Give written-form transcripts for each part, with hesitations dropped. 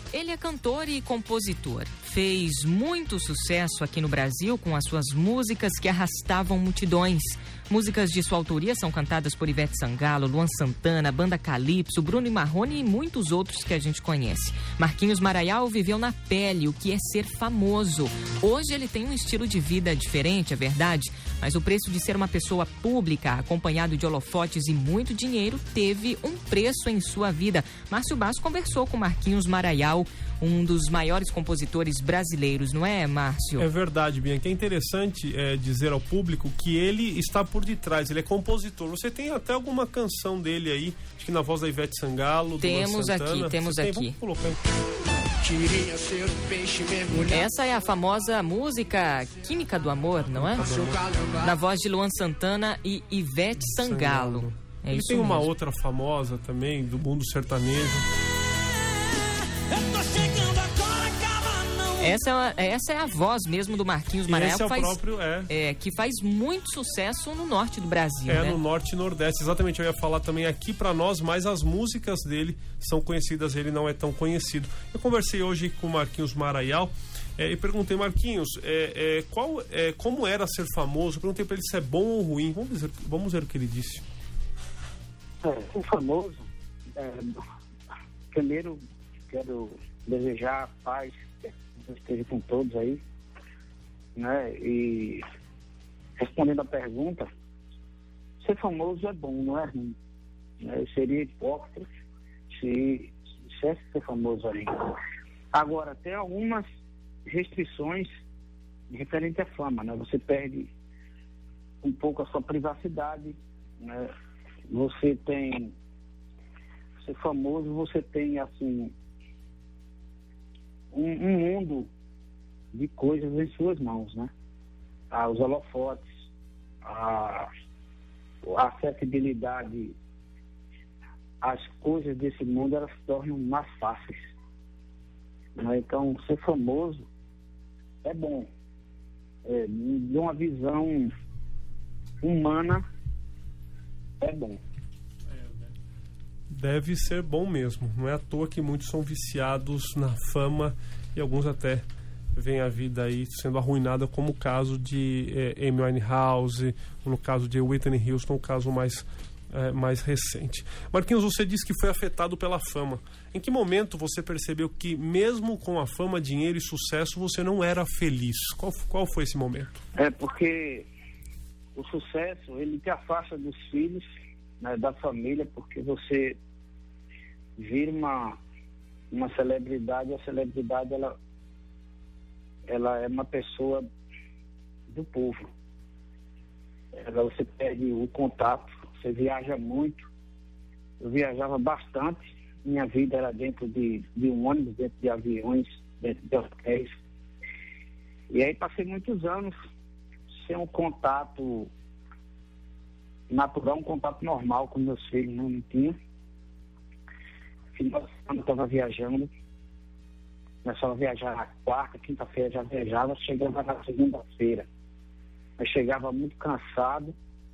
Ele é cantor e compositor. Fez muito sucesso aqui no Brasil com as suas músicas que arrastavam multidões. Músicas de sua autoria são cantadas por Ivete Sangalo, Luan Santana, Banda Calypso, Bruno e Marrone e muitos outros que a gente conhece. Marquinhos Maraial viveu na pele o que é ser famoso. Hoje ele tem um estilo de vida diferente, é verdade, mas o preço de ser uma pessoa pública, acompanhado de holofotes e muito dinheiro, teve um preço em sua vida. Márcio Basso conversou com Marquinhos Maraial, um dos maiores compositores brasileiros, não é, Márcio? É verdade, Bianca. É interessante dizer ao público que ele está por detrás, ele é compositor. Você tem até alguma canção dele aí, acho que na voz da Ivete Sangalo, do Luan Santana. Temos aqui. Vamos colocar aí. Essa é a famosa música Química do Amor, não é? Na voz de Luan Santana e Ivete Sangalo. É ele isso tem mesmo. uma outra famosa também, do mundo sertanejo. Essa é a voz mesmo do Marquinhos Maraial, Esse é o próprio, que faz muito sucesso no norte do Brasil, né? No norte e nordeste, exatamente. Eu ia falar também aqui pra nós, mas as músicas dele são conhecidas, ele não é tão conhecido. Eu conversei hoje com o Marquinhos Maraial e perguntei, Marquinhos, como era ser famoso? Eu perguntei pra ele se é bom ou ruim. Vamos ver o que ele disse. Ser famoso, primeiro quero desejar paz, que esteja com todos aí, né? E respondendo a pergunta, ser famoso é bom, não é ruim, né? Eu seria hipócrita se dissesse ser famoso aí. Agora, tem algumas restrições referente à fama, né? Você perde um pouco a sua privacidade, né? Ser famoso, você tem assim um mundo de coisas em suas mãos, né? Os holofotes, a acessibilidade, as coisas desse mundo, elas se tornam mais fáceis, né? Então, ser famoso é bom, de uma visão humana, é bom. Deve ser bom mesmo. Não é à toa que muitos são viciados na fama e alguns até veem a vida aí sendo arruinada, como o caso de Amy Winehouse, no caso de Whitney Houston, o caso mais recente. Marquinhos, você disse que foi afetado pela fama. Em que momento você percebeu que mesmo com a fama, dinheiro e sucesso, você não era feliz? Qual foi esse momento? Porque o sucesso, ele te afasta dos filhos, né, da família, porque você vira uma celebridade. A celebridade, ela é uma pessoa do povo. Você perde o contato, você viaja muito. Eu viajava bastante, minha vida era dentro de um ônibus, dentro de aviões, dentro de hotéis. E aí passei muitos anos sem um contato natural, um contato normal com meus filhos, não tinha. Final de semana eu estava viajando, começava a viajar na quarta, quinta-feira já viajava, chegava na segunda-feira. Eu chegava muito cansado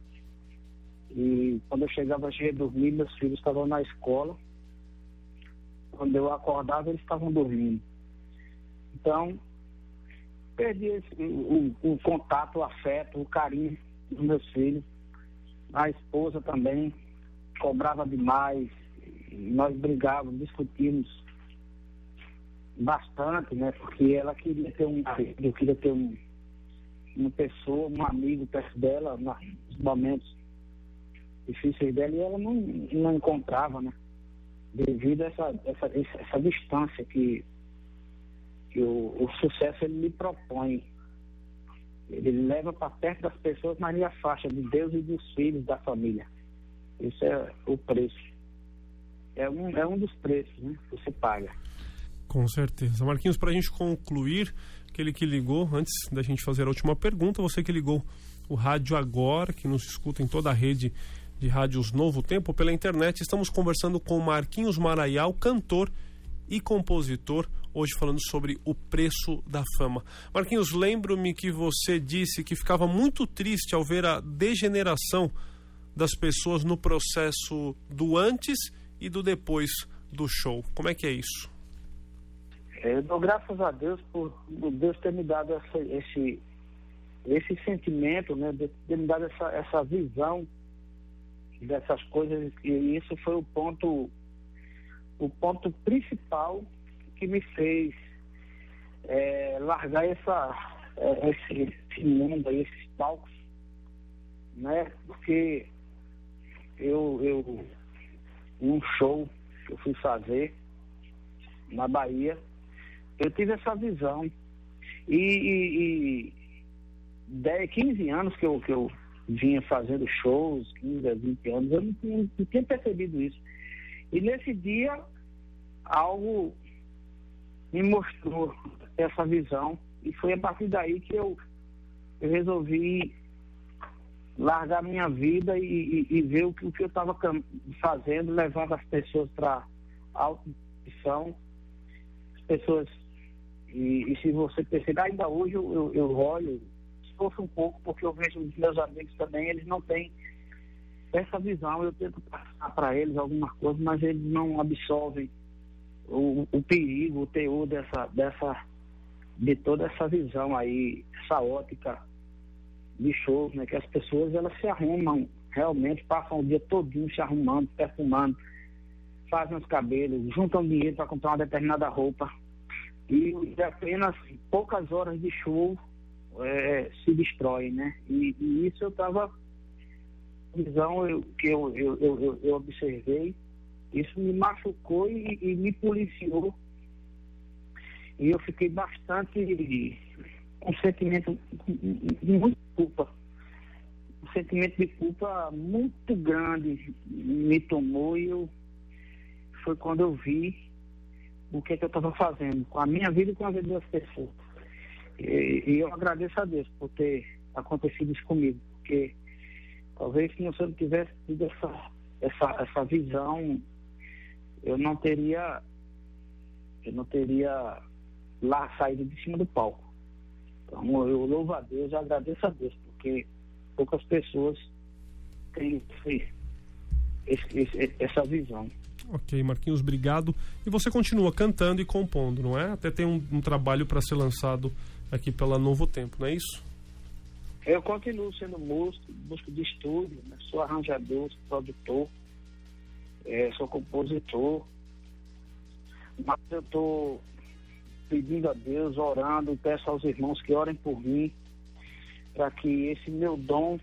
e quando eu chegava, eu ia dormir, meus filhos estavam na escola. Quando eu acordava, eles estavam dormindo. Então, perdi o contato, o afeto, o carinho dos meus filhos. A esposa também cobrava demais, nós brigávamos, discutimos bastante, né? Porque ela queria ter um marido, eu queria ter uma pessoa, um amigo perto dela nos momentos difíceis dela, e ela não encontrava, né? Devido a essa distância que o sucesso ele me propõe. Ele leva para perto das pessoas, mas ele afasta de Deus e dos filhos, da família. Isso é o preço. É um dos preços, né, que você paga. Com certeza. Marquinhos, para a gente concluir, aquele que ligou, antes da gente fazer a última pergunta, você que ligou o rádio agora, que nos escuta em toda a rede de rádios Novo Tempo, pela internet, estamos conversando com Marquinhos Maraial, cantor e compositor, hoje falando sobre o preço da fama. Marquinhos, lembro-me que você disse que ficava muito triste ao ver a degeneração das pessoas no processo do antes e do depois do show. Como é que é isso? Eu dou graças a Deus por Deus ter me dado esse sentimento, né, de ter me dado essa visão dessas coisas, e isso foi o ponto principal que me fez largar esse mundo aí, esses palcos, né? Porque eu num show que eu fui fazer na Bahia, eu tive essa visão, e 15 anos que eu vinha fazendo shows, 15 a 20 anos, eu não tinha percebido isso. E nesse dia, algo me mostrou essa visão, e foi a partir daí que eu resolvi largar minha vida e ver o que eu estava fazendo, levando as pessoas para a autodestruição. As pessoas, e se você perceber, ainda hoje eu olho, esforço um pouco, porque eu vejo os meus amigos também, eles não têm essa visão. Eu tento passar para eles alguma coisa, mas eles não absorvem o perigo, o teor de toda essa visão aí, essa ótica de shows, né? Que as pessoas, elas se arrumam, realmente passam o dia todinho se arrumando, perfumando, fazem os cabelos, juntam dinheiro para comprar uma determinada roupa, e apenas poucas horas de show se destrói, né? E isso eu estava, visão que eu observei, isso me machucou e me policiou, e eu fiquei bastante com um sentimento de muita culpa, um sentimento de culpa muito grande me tomou, e foi quando eu vi o que eu estava fazendo com a minha vida e com a vida das pessoas. E eu agradeço a Deus por ter acontecido isso comigo, porque talvez se eu não tivesse tido essa visão, eu não teria lá saído de cima do palco. Então eu louvo a Deus e agradeço a Deus, porque poucas pessoas têm essa visão. Ok, Marquinhos, obrigado. E você continua cantando e compondo, não é? Até tem um trabalho para ser lançado aqui pela Novo Tempo, não é isso? Eu continuo sendo músico de estúdio, né? Sou arranjador, sou produtor, sou compositor, mas eu estou pedindo a Deus, orando, peço aos irmãos que orem por mim, para que esse meu dom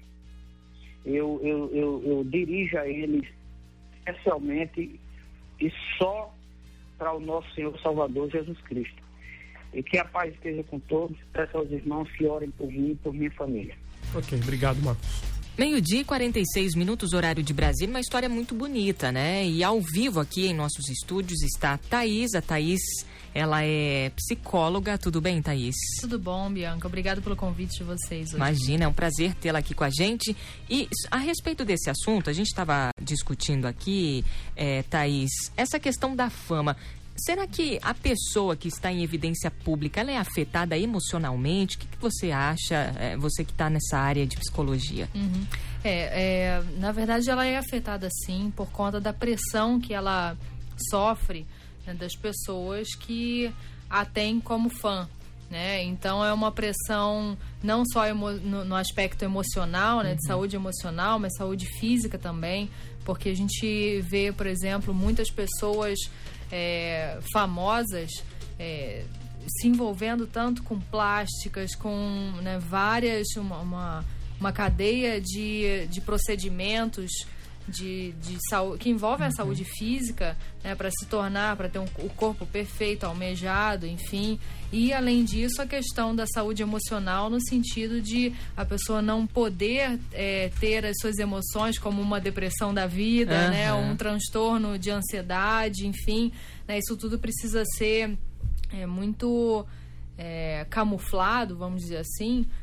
eu dirija ele especialmente e só para o nosso Senhor Salvador Jesus Cristo. E que a paz esteja com todos. Peço aos irmãos que orem por mim e por minha família. Ok, obrigado, Marcos. 12:46, horário de Brasília, uma história muito bonita, né? E ao vivo aqui em nossos estúdios está a Thaís. A Thaís, ela é psicóloga. Tudo bem, Thaís? Tudo bom, Bianca. Obrigado pelo convite de vocês hoje. Imagina, é um prazer tê-la aqui com a gente. E a respeito desse assunto, a gente estava discutindo aqui, Thaís, essa questão da fama. Será que a pessoa que está em evidência pública, ela é afetada emocionalmente? O que você acha, você que está nessa área de psicologia? Uhum. Na verdade, ela é afetada sim por conta da pressão que ela sofre, né, das pessoas que a têm como fã, né? Então é uma pressão não só no aspecto emocional, né, de saúde emocional, mas saúde física também, porque a gente vê, por exemplo, muitas pessoas famosas se envolvendo tanto com plásticas, com, né, várias, uma cadeia de procedimentos de saúde, que envolvem a saúde física, né, para se tornar, para ter o corpo perfeito, almejado, enfim. E, além disso, a questão da saúde emocional, no sentido de a pessoa não poder ter as suas emoções, como uma depressão da vida, né, um transtorno de ansiedade, enfim, né, isso tudo precisa ser muito camuflado, vamos dizer assim,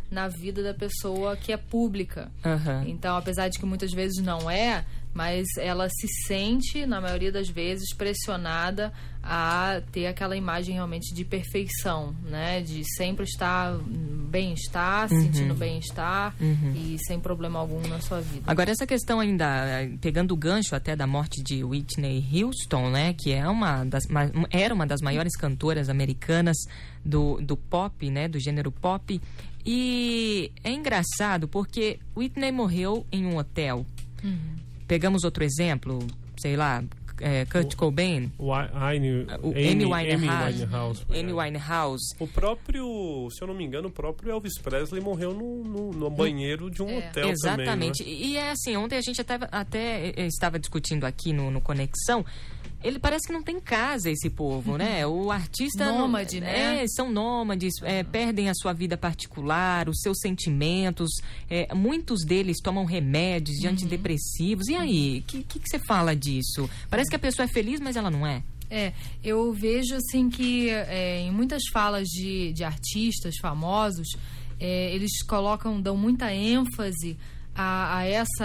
na vida da pessoa que é pública. Então, apesar de que muitas vezes não é, mas ela se sente, na maioria das vezes, pressionada a ter aquela imagem realmente de perfeição, né? De sempre estar bem-estar, sentindo bem-estar e sem problema algum na sua vida. Agora, essa questão ainda, pegando o gancho até da morte de Whitney Houston, né? Que era uma das maiores cantoras americanas do pop, né? Do gênero pop. E é engraçado porque Whitney morreu em um hotel. Pegamos outro exemplo, sei lá, Kurt Cobain, Amy Winehouse. O próprio, se eu não me engano, o próprio Elvis Presley morreu no banheiro de um hotel. Exatamente. Também, né? E é assim, ontem a gente até estava discutindo aqui no Conexão. Ele parece que não tem casa, esse povo, né? O artista... Nômade, né? São nômades, perdem a sua vida particular, os seus sentimentos. Muitos deles tomam remédios de antidepressivos. E aí, o que você fala disso? Parece que a pessoa é feliz, mas ela não é. Eu vejo, assim, que em muitas falas de artistas famosos, eles dão muita ênfase a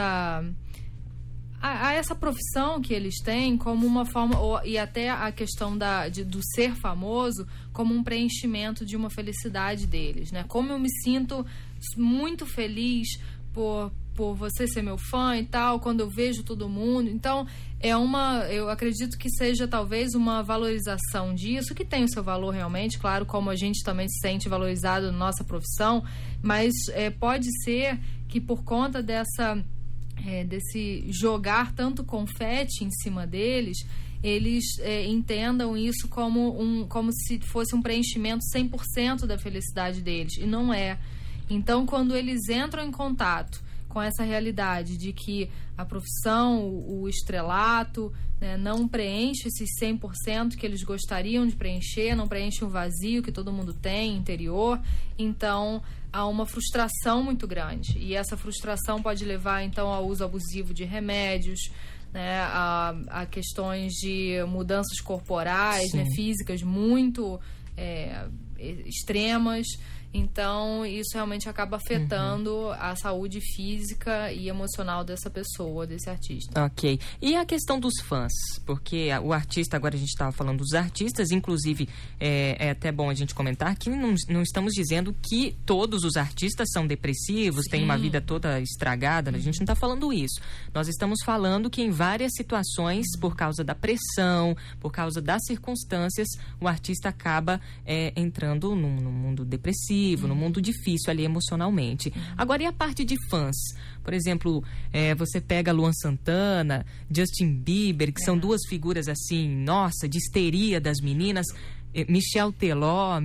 essa profissão que eles têm como uma forma, e até a questão do ser famoso como um preenchimento de uma felicidade deles, né? Como eu me sinto muito feliz por você ser meu fã e tal, quando eu vejo todo mundo. Então, eu acredito que seja talvez uma valorização disso, que tem o seu valor realmente, claro, como a gente também se sente valorizado na nossa profissão, mas pode ser que por conta desse jogar tanto confete em cima deles, eles entendam isso como se fosse um preenchimento 100% da felicidade deles, e não é. Então, quando eles entram em contato com essa realidade de que a profissão, o estrelato, né, não preenche esses 100% que eles gostariam de preencher, não preenche o vazio que todo mundo tem interior, então há uma frustração muito grande, e essa frustração pode levar então ao uso abusivo de remédios, né, a questões de mudanças corporais, né, físicas muito extremas. Então, isso realmente acaba afetando a saúde física e emocional dessa pessoa, desse artista. Ok. E a questão dos fãs? Porque o artista, agora a gente estava falando dos artistas, inclusive é até bom a gente comentar que não estamos dizendo que todos os artistas são depressivos, têm uma vida toda estragada, a gente não está falando isso. Nós estamos falando que em várias situações, por causa da pressão, por causa das circunstâncias, o artista acaba entrando num mundo depressivo, no mundo difícil ali emocionalmente. Agora, e a parte de fãs? Por exemplo, você pega Luan Santana, Justin Bieber, que são duas figuras assim, nossa, de histeria das meninas. Michel Teló.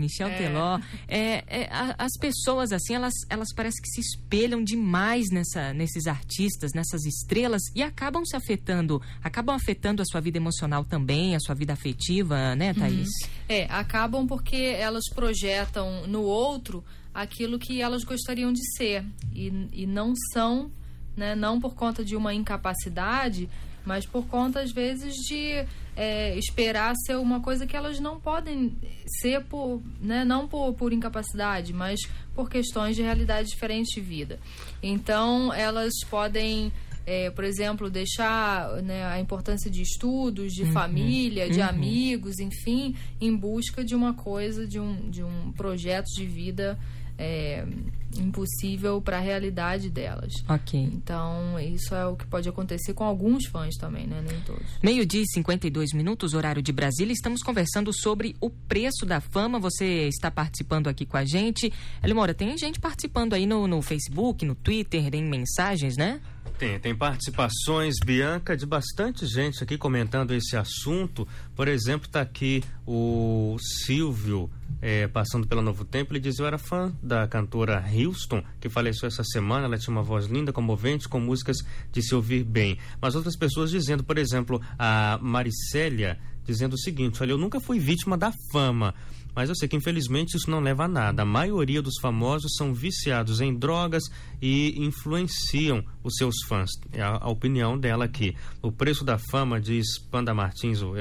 As pessoas assim, elas parecem que se espelham demais nesses artistas, nessas estrelas, e acabam afetando a sua vida emocional também, a sua vida afetiva, né, Thaís? Acabam porque elas projetam no outro aquilo que elas gostariam de ser, e não são, né, não por conta de uma incapacidade, mas por conta, às vezes, de esperar ser uma coisa que elas não podem ser, não por incapacidade, mas por questões de realidade diferente de vida. Então, elas podem, por exemplo, deixar, né, a importância de estudos, de família, de amigos, enfim, em busca de uma coisa, de um projeto de vida impossível para a realidade delas. Ok. Então, isso é o que pode acontecer com alguns fãs também, né? Nem todos. 12:52, horário de Brasília. Estamos conversando sobre o preço da fama. Você está participando aqui com a gente. Elimora, tem gente participando aí no Facebook, no Twitter, em mensagens, né? Tem participações, Bianca, de bastante gente aqui comentando esse assunto. Por exemplo, está aqui o Silvio, passando pelo Novo Tempo. Ele diz: eu era fã da cantora Houston, que faleceu essa semana. Ela tinha uma voz linda, comovente, com músicas de se ouvir bem. Mas outras pessoas dizendo, por exemplo, a Maricélia, dizendo o seguinte: olha, eu nunca fui vítima da fama, mas eu sei que infelizmente isso não leva a nada. A maioria dos famosos são viciados em drogas e influenciam os seus fãs. É a opinião dela aqui. O preço da fama, diz Panda Martins,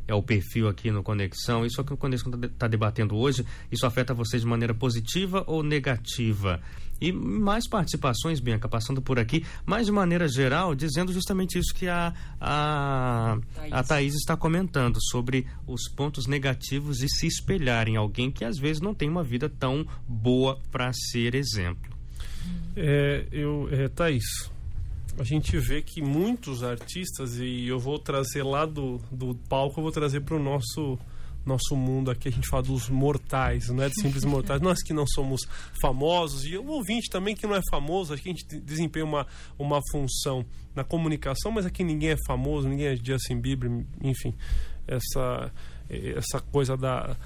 é o perfil aqui no Conexão. Isso é o que o Conexão está debatendo hoje. Isso afeta você de maneira positiva ou negativa? E mais participações, Bianca, passando por aqui, mas de maneira geral, dizendo justamente isso que a Thaís está comentando, sobre os pontos negativos e se espelhar em alguém que às vezes não tem uma vida tão boa para ser exemplo. Thaís, a gente vê que muitos artistas, e eu vou trazer lá do palco, eu vou trazer para o nosso mundo aqui, a gente fala dos mortais, não é de simples mortais, nós que não somos famosos, e o ouvinte também que não é famoso, acho que a gente desempenha uma função na comunicação, mas aqui ninguém é famoso, ninguém é Justin Bieber, enfim, essa coisa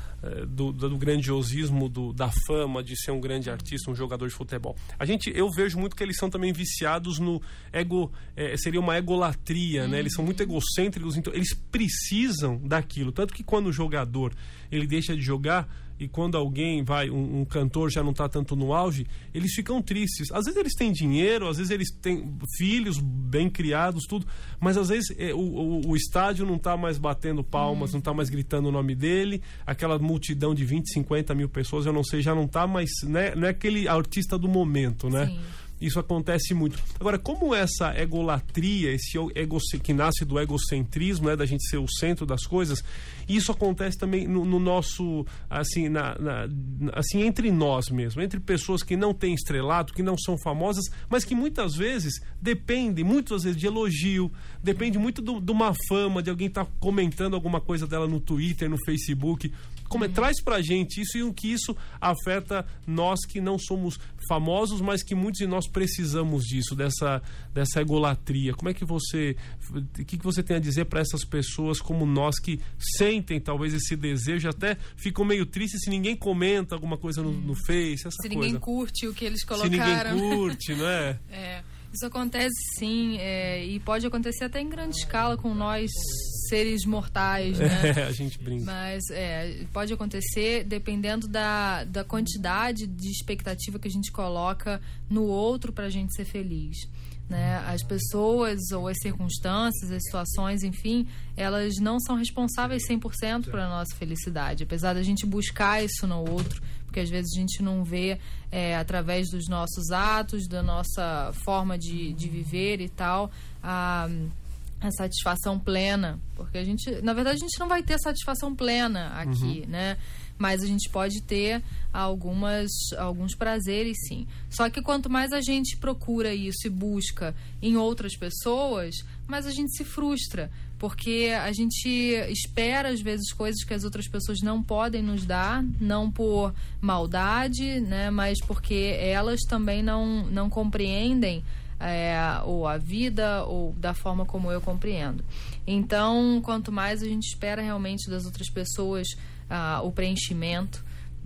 do grandiosismo, da fama, de ser um grande artista, um jogador de futebol. Eu vejo muito que eles são também viciados no ego, seria uma egolatria, né? Eles são muito egocêntricos, então eles precisam daquilo. Tanto que quando o jogador ele deixa de jogar, e quando alguém um cantor já não está tanto no auge, eles ficam tristes. Às vezes eles têm dinheiro, às vezes eles têm filhos bem criados, tudo, mas às vezes o estádio não está mais batendo palmas, não está mais gritando o nome dele, aquela multidão de 20, 50 mil pessoas, eu não sei, já não está mais, né? Não é aquele artista do momento, né? Sim. Isso acontece muito. Agora, como essa egolatria, que nasce do egocentrismo, né, da gente ser o centro das coisas, isso acontece também no nosso, assim, assim, entre nós mesmo, entre pessoas que não têm estrelato, que não são famosas, mas que muitas vezes dependem, de elogio, depende muito de uma fama, de alguém estar comentando alguma coisa dela no Twitter, no Facebook. Traz pra gente isso, e o que isso afeta nós que não somos famosos, mas que muitos de nós precisamos disso, dessa egolatria. O que você tem a dizer para essas pessoas como nós que sentem talvez esse desejo, até ficam meio tristes se ninguém comenta alguma coisa no Face, se ninguém curte o que eles colocaram. Se ninguém curte, não é? Isso acontece sim, e pode acontecer até em grande escala com nós, seres mortais, né? A gente brinca. Mas pode acontecer dependendo da quantidade de expectativa que a gente coloca no outro pra gente ser feliz, né? As pessoas ou as circunstâncias, as situações, enfim, elas não são responsáveis 100% pela nossa felicidade, apesar da gente buscar isso no outro, porque às vezes a gente não vê através dos nossos atos, da nossa forma de viver e tal, a satisfação plena, porque na verdade a gente não vai ter satisfação plena aqui, né? Mas a gente pode ter alguns prazeres, sim. Só que quanto mais a gente procura isso e busca em outras pessoas, mais a gente se frustra, porque a gente espera às vezes coisas que as outras pessoas não podem nos dar, não por maldade, né? Mas porque elas também não compreendem ou a vida, ou da forma como eu compreendo. Então, quanto mais a gente espera realmente das outras pessoas o preenchimento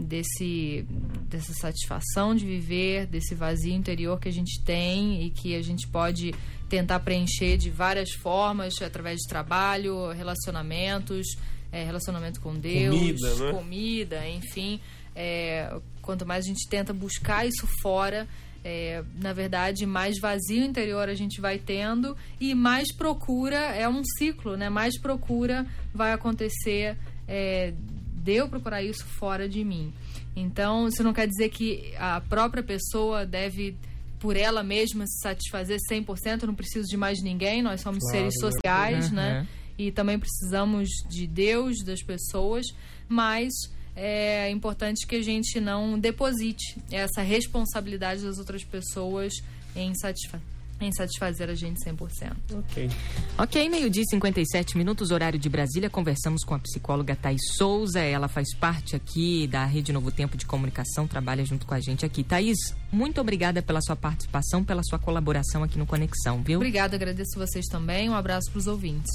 dessa satisfação de viver, desse vazio interior que a gente tem e que a gente pode tentar preencher de várias formas, através de trabalho, relacionamentos, relacionamento com Deus, comida, enfim. Quanto mais a gente tenta buscar isso fora, na verdade, mais vazio interior a gente vai tendo, e mais procura, é um ciclo, né? Mais procura vai acontecer de eu procurar isso fora de mim. Então, isso não quer dizer que a própria pessoa deve, por ela mesma, se satisfazer 100%, eu não preciso de mais ninguém, nós somos seres sociais, né? E também precisamos de Deus, das pessoas, mas é importante que a gente não deposite essa responsabilidade das outras pessoas em satisfazer a gente 100%. Ok, 12:57, horário de Brasília. Conversamos com a psicóloga Thaís Souza. Ela faz parte aqui da Rede Novo Tempo de Comunicação, trabalha junto com a gente aqui. Thaís, muito obrigada pela sua participação, pela sua colaboração aqui no Conexão, viu? Obrigada, agradeço vocês também. Um abraço para os ouvintes.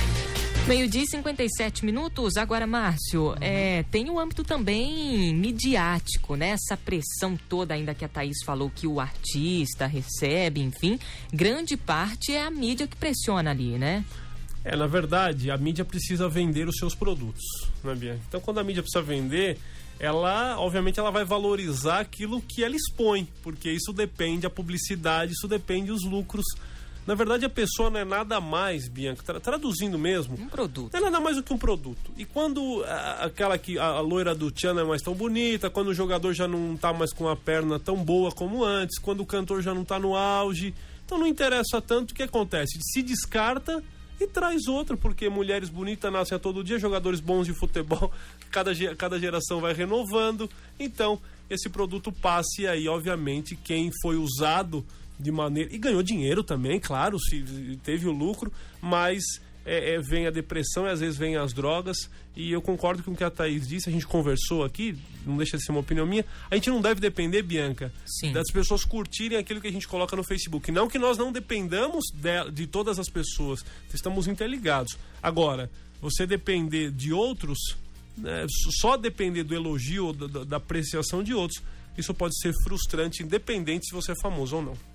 12:57. Agora, Márcio, tem um âmbito também midiático, né? Essa pressão toda ainda que a Thaís falou que o artista recebe, enfim, grande parte é a mídia que pressiona ali, né? Na verdade, a mídia precisa vender os seus produtos, né, Bianca? Então, quando a mídia precisa vender, obviamente, ela vai valorizar aquilo que ela expõe, porque isso depende, a publicidade, isso depende dos lucros. Na verdade, a pessoa não é nada mais, Bianca, traduzindo mesmo... Um produto. Não é nada mais do que um produto. E quando a loira do Tchan não é mais tão bonita, quando o jogador já não tá mais com a perna tão boa como antes, quando o cantor já não tá no auge, então não interessa tanto, o que acontece? Se descarta e traz outra, porque mulheres bonitas nascem a todo dia, jogadores bons de futebol, cada geração vai renovando, então esse produto passa e aí, obviamente, quem foi usado de maneira... E ganhou dinheiro também, claro, se teve o lucro, mas vem a depressão e às vezes vem as drogas. E eu concordo com o que a Thaís disse, a gente conversou aqui, não deixa de ser uma opinião minha. A gente não deve depender, Bianca, Sim. das pessoas curtirem aquilo que a gente coloca no Facebook. Não que nós não dependamos de todas as pessoas, estamos interligados. Agora, você depender de outros, né, só depender do elogio, da apreciação de outros, isso pode ser frustrante, independente se você é famoso ou não.